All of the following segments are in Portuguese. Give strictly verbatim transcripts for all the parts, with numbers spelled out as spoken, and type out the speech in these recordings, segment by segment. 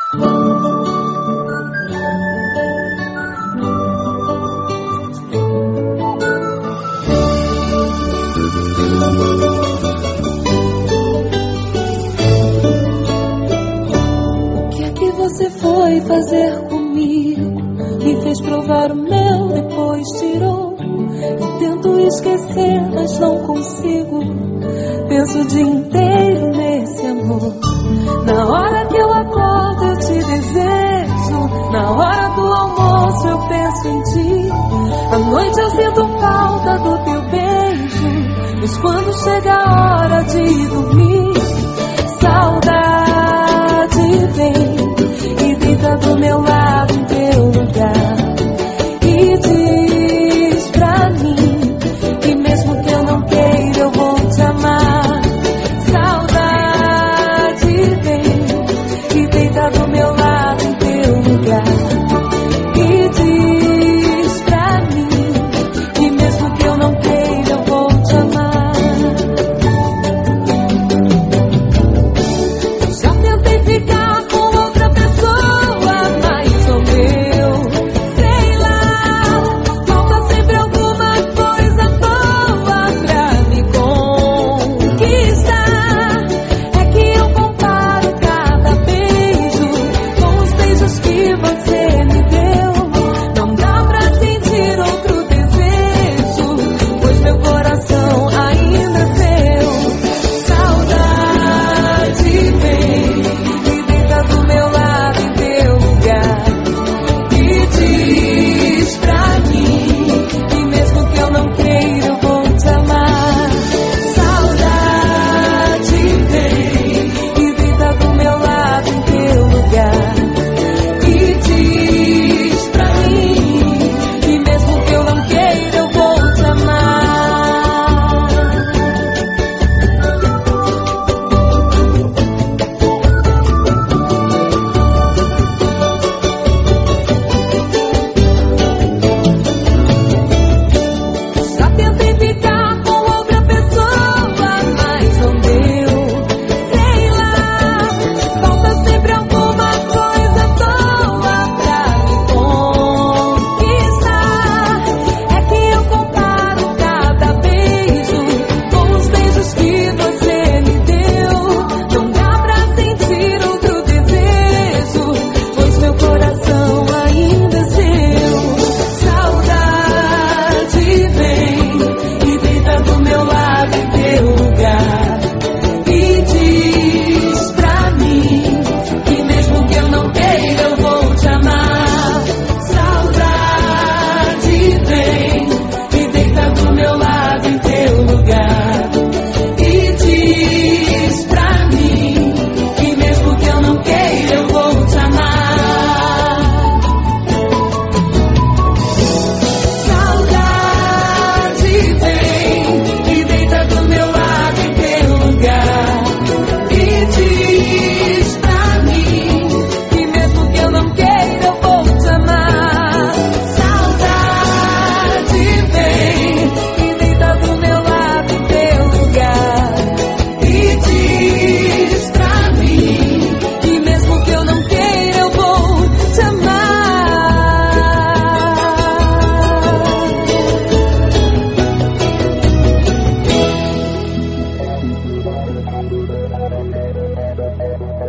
Você foi fazer comigo, me fez provar o mel, depois tirou. Eu tento esquecer, mas não consigo. Penso o dia inteiro nesse amor. Na hora que eu acordo eu te desejo, na hora do almoço eu penso em ti. À noite eu sinto falta do teu beijo, mas quando chega a hora de dormir, saudade vem do meu lado em teu lugar e diz pra mim que mesmo que eu não queira eu vou te amar. Saudade vem e deita do meu lado em teu lugar e diz pra mim que mesmo que eu não queira eu vou te amar. Já tentei ficar com outra pessoa,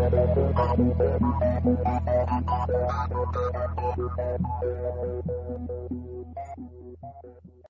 Thank you.